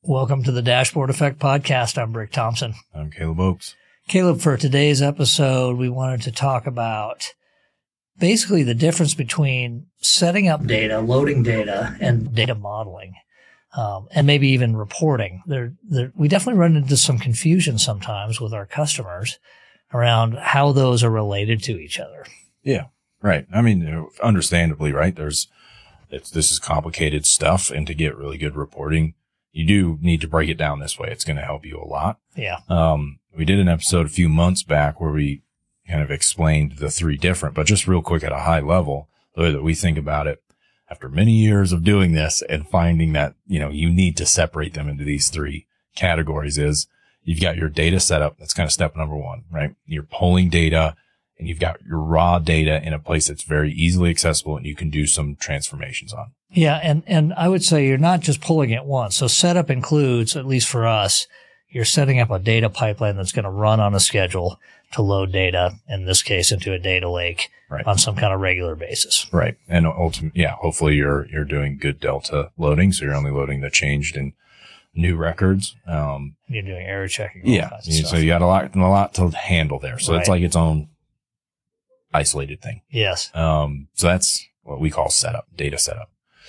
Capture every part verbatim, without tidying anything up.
Welcome to the Dashboard Effect Podcast. I'm Rick Thompson. I'm Caleb Oakes. Caleb, for today's episode, we wanted to talk about basically the difference between setting up data, loading data, and data modeling, um, and maybe even reporting. There, there, we definitely run into some confusion sometimes with our customers around how those are related to each other. Yeah, right. I mean, understandably, right? There's, it's, this is complicated stuff, and to get really good reporting, you do need to break it down this way. It's going to help you a lot. Yeah. Um, we did an episode a few months back where we kind of explained the three different, but just real quick at a high level, the way that we think about it after many years of doing this and finding that, you know, you need to separate them into these three categories is you've got your data setup. That's kind of step number one, right? You're pulling data and you've got your raw data in a place that's very easily accessible and you can do some transformations on. Yeah. And, and I would say you're not just pulling it once. So setup includes, at least for us, you're setting up a data pipeline that's going to run on a schedule to load data, in this case, into a data lake right. on some kind of regular basis. Right. And ultimately, yeah, hopefully you're, you're doing good Delta loading. So you're only loading the changed and new records. Um, you're doing error checking. All yeah. kinds of So stuff. you got a lot, a lot to handle there. So Right. it's like its own isolated thing. Yes. Um, so that's what we call setup, data setup.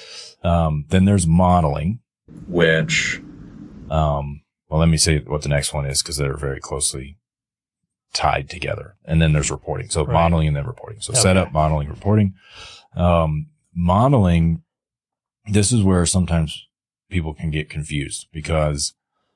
Um, then there's modeling, which, um, well, let me say what the next one is because they're very closely tied together. And then there's reporting. So Right. modeling and then reporting. So Okay. setup, modeling, reporting. Um, modeling, this is where sometimes people can get confused because,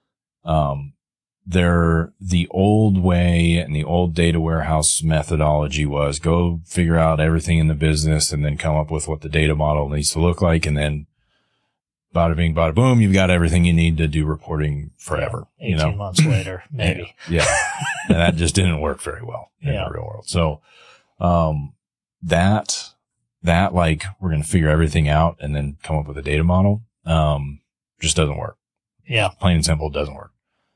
um, they're the old way and the old data warehouse methodology was go figure out everything in the business and then come up with what the data model needs to look like. And then bada bing, bada boom, you've got everything you need to do reporting forever. eighteen you know? months later, maybe. Yeah. yeah. And that just didn't work very well in Yeah. the real world. So, um, that, that like we're going to figure everything out and then come up with a data model, um, just doesn't work. Yeah. Plain and simple, it doesn't work.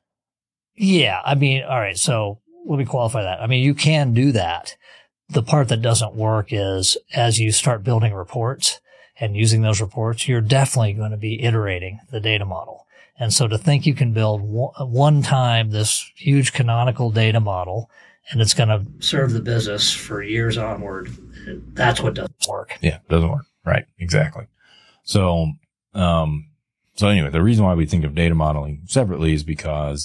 Yeah. I mean, all right. So let me qualify that. I mean, you can do that. The part that doesn't work is as you start building reports and using those reports, you're definitely going to be iterating the data model. And so to think you can build one, one time this huge canonical data model and it's going to serve the business for years onward, that's what doesn't work. Yeah. It doesn't work. Right. Exactly. So, um, so anyway, the reason why we think of data modeling separately is because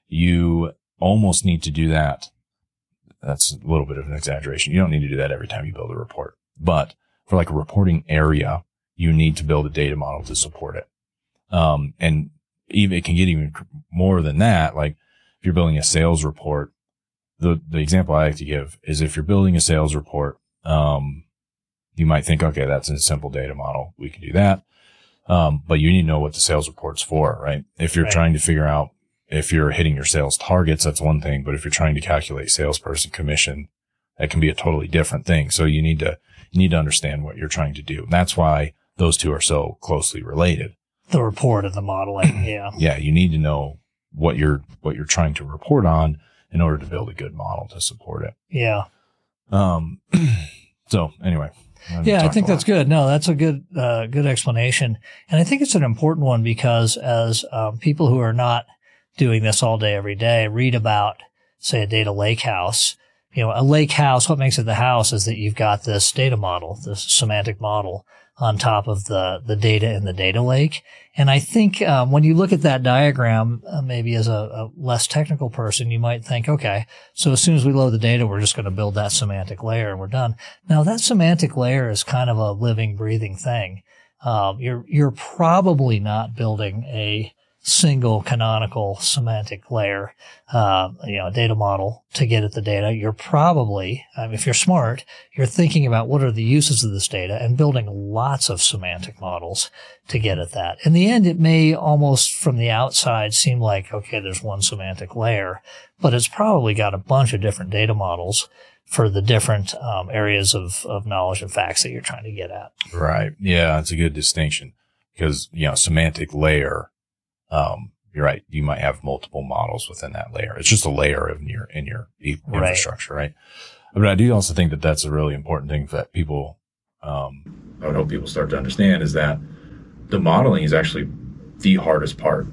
you almost need to do that. That's a little bit of an exaggeration. You don't need to do that every time you build a report, but for like a reporting area, you need to build a data model to support it. Um, and even it can get even more than that. Like if you're building a sales report, the, the example I like to give is if you're building a sales report, um, you might think, okay, that's a simple data model. We can do that. Um, but you need to know what the sales report's for, right? If you're Right. trying to figure out if you're hitting your sales targets, that's one thing. But if you're trying to calculate salesperson commission, that can be a totally different thing. So you need to, you need to understand what you're trying to do. And that's why those two are so closely related. The report and the modeling. Yeah. Yeah. You need to know what you're, what you're trying to report on in order to build a good model to support it. Yeah. Um, so anyway. Yeah, I think that's good. No, that's a good, uh, good explanation. And I think it's an important one because as, um, people who are not doing this all day, every day, read about, say, a data lake house. You know, a lake house, what makes it the house is that you've got this data model, this semantic model on top of the, the data in the data lake. And I think, um, when you look at that diagram, uh, maybe as a, a less technical person, you might think, okay, so as soon as we load the data, we're just going to build that semantic layer and we're done. Now that semantic layer is kind of a living, breathing thing. Um, you're, you're probably not building a single canonical semantic layer, uh, you know, data model to get at the data. You're probably, um, if you're smart, you're thinking about what are the uses of this data and building lots of semantic models to get at that. In the end, it may almost from the outside seem like, okay, there's one semantic layer, but it's probably got a bunch of different data models for the different um, areas of, of knowledge and facts that you're trying to get at. Right. Yeah, it's a good distinction because, you know, semantic layer, um, you're right. You might have multiple models within that layer. It's just a layer in your, in your infrastructure, right? right? But I do also think that that's a really important thing that people, um, I would hope people start to understand is that the modeling is actually the hardest part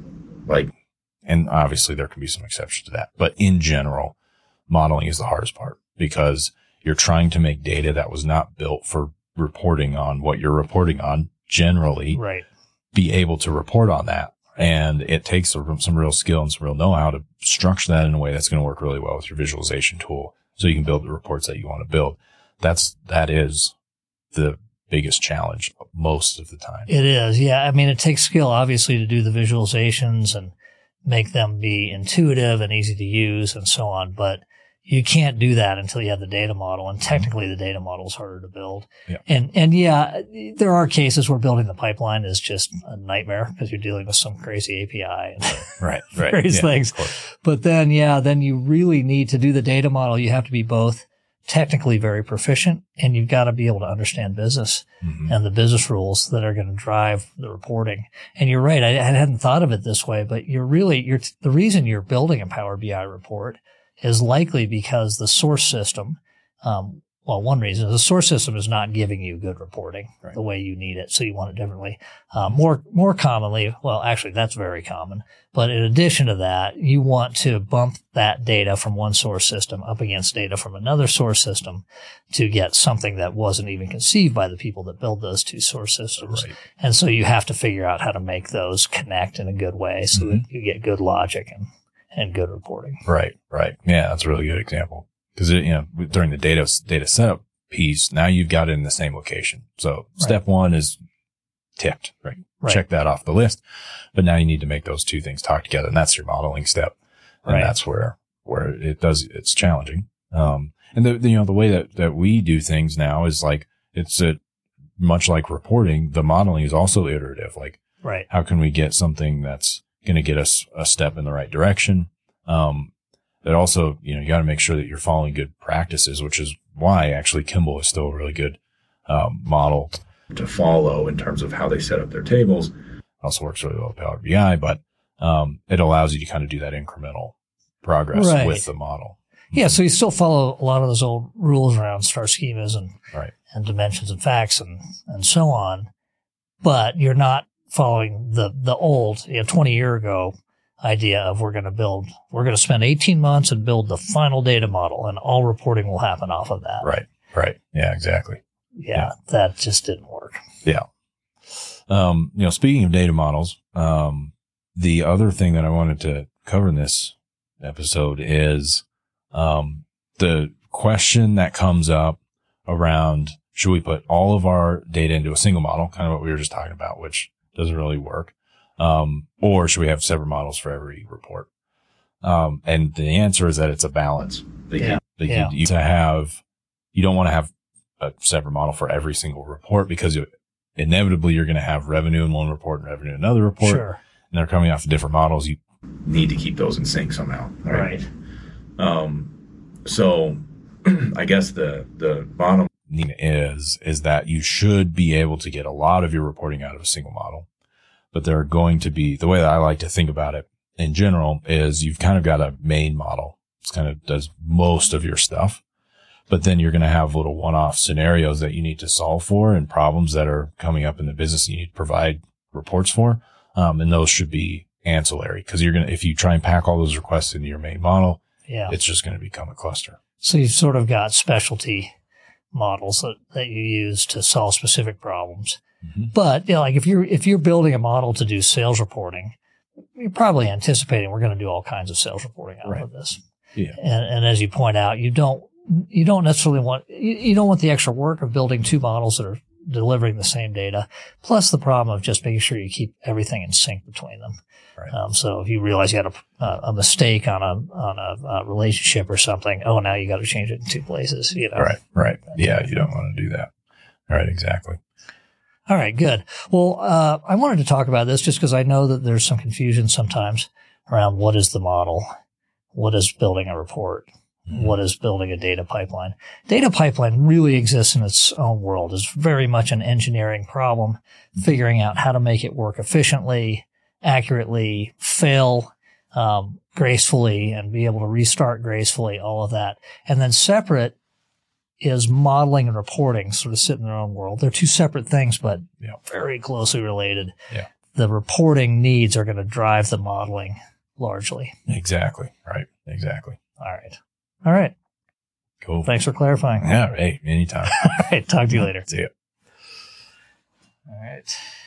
like, and obviously there can be some exceptions to that, but in general, modeling is the hardest part because you're trying to make data that was not built for reporting on what you're reporting on generally, right, be able to report on that. And it takes some, some real skill and some real know-how to structure that in a way that's going to work really well with your visualization tool so you can build the reports that you want to build. That's, that is the biggest challenge most of the time. It is. Yeah. I mean, it takes skill obviously to do the visualizations and make them be intuitive and easy to use and so on. But you can't do that until you have the data model, and technically the data model is harder to build. Yeah. And, and yeah, there are cases where building the pipeline is just a nightmare because you're dealing with some crazy A P I and right, right. various yeah, things. But then, yeah, then you really need to do the data model. You have to be both technically very proficient and you've got to be able to understand business mm-hmm. and the business rules that are going to drive the reporting. And you're right. I, I hadn't thought of it this way, but you're really, you're, the reason you're building a Power B I report is likely because the source system, um, well, one reason is the source system is not giving you good reporting right. the way you need it. So you want it differently. Uh, more, more commonly, well, actually that's very common. But in addition to that, you want to bump that data from one source system up against data from another source system to get something that wasn't even conceived by the people that build those two source systems. Right. And so you have to figure out how to make those connect in a good way so mm-hmm. that you get good logic and, and good reporting. Right, right. Yeah, that's a really good example. Because, you know, during the data data setup piece, now you've got it in the same location. So step right. one is ticked, right? right? Check that off the list. But now you need to make those two things talk together, and that's your modeling step. And right. that's where where it does it's challenging. Um, and the, the you know the way that that we do things now is like it's a much like reporting. The modeling is also iterative. Like, right? How can we get something that's going to get us a step in the right direction? Um, But also, you know, you got to make sure that you're following good practices, which is why actually Kimball is still a really good um, model to follow in terms of how they set up their tables. Also works really well with Power B I, but um, it allows you to kind of do that incremental progress right. with the model. Yeah, so you still follow a lot of those old rules around star schemas and right. and dimensions and facts and, and so on, but you're not following the the old, you know, twenty year ago idea of we're going to build, we're going to spend eighteen months and build the final data model and all reporting will happen off of that. Right. Right. Yeah, exactly. Yeah, yeah. That just didn't work. Yeah. Um, you know, speaking of data models, um, the other thing that I wanted to cover in this episode is, um, the question that comes up around, should we put all of our data into a single model? Kind of what we were just talking about, which doesn't really work. Um, or should we have separate models for every report? Um, and the answer is that it's a balance. That yeah. you, that yeah. you, you to have, you don't want to have a separate model for every single report because you, inevitably you're going to have revenue in one report and revenue in another report. Sure. And they're coming off of different models. You need to keep those in sync somehow. Right. right. Um, so I guess the, the bottom line is, is that you should be able to get a lot of your reporting out of a single model. But there are going to be, the way that I like to think about it in general is you've kind of got a main model. It's kind of does most of your stuff, but then you're going to have little one-off scenarios that you need to solve for and problems that are coming up in the business you need to provide reports for. Um, and those should be ancillary because you're going to, if you try and pack all those requests into your main model, yeah, it's just going to become a cluster. So you've sort of got specialty models that, that you use to solve specific problems. Mm-hmm. But, you know, like if you're, if you're building a model to do sales reporting, you're probably anticipating we're going to do all kinds of sales reporting out right. of this. Yeah. And, and as you point out, you don't, you don't necessarily want, you, you don't want the extra work of building two models that are delivering the same data, plus the problem of just making sure you keep everything in sync between them. Right. Um, so if you realize you had a, a mistake on a, on a, a relationship or something, oh, now you got to change it in two places, you know? Right. Right. Yeah. You don't want to do that. Right. Exactly. All right, good. Well, uh, I wanted to talk about this just because I know that there's some confusion sometimes around what is the model, what is building a report, mm-hmm. what is building a data pipeline. Data pipeline really exists in its own world. It's very much an engineering problem, figuring out how to make it work efficiently, accurately, fail um, gracefully, and be able to restart gracefully, all of that. And then separate is modeling and reporting sort of sit in their own world. They're two separate things, but yeah. very closely related. Yeah. the reporting needs are going to drive the modeling largely. Exactly. Right. Exactly. All right. All right. Cool. Thanks for clarifying. Yeah. Hey, anytime. All right. Talk to you later. See ya. All right.